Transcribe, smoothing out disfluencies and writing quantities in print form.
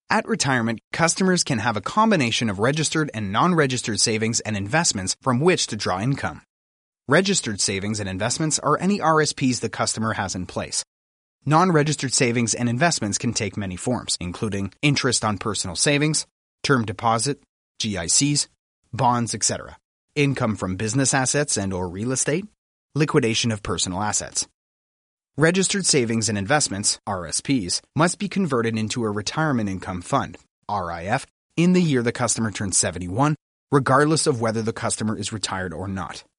At retirement, customers can have a combination of registered and non-registered savings and investments from which to draw income. Registered savings and investments are any RSPs the customer has in place. Non-registered savings and investments can take many forms, including interest on personal savings, term deposit, GICs, bonds, etc., income from business assets and/or real estate, liquidation of personal assets. Registered savings and investments, RSPs, must be converted into a retirement income fund, RIF, in the year the customer turns 71, regardless of whether the customer is retired or not.